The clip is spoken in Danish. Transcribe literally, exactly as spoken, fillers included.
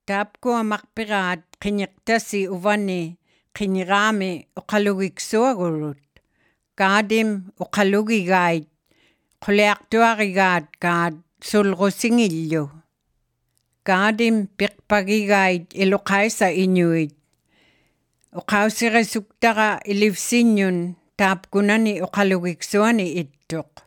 Taapkua maqpiraat qiniqtasi uvani qiniraami uqalugiksuagurut kaadim uqalugigait quliaqtuaqigaat kaat sulqusingillu kaadim piqpagigait iluqaisa iñuit uqausiqisuktaqa ilivsiññun taapkunani uqalugiksuani ittuq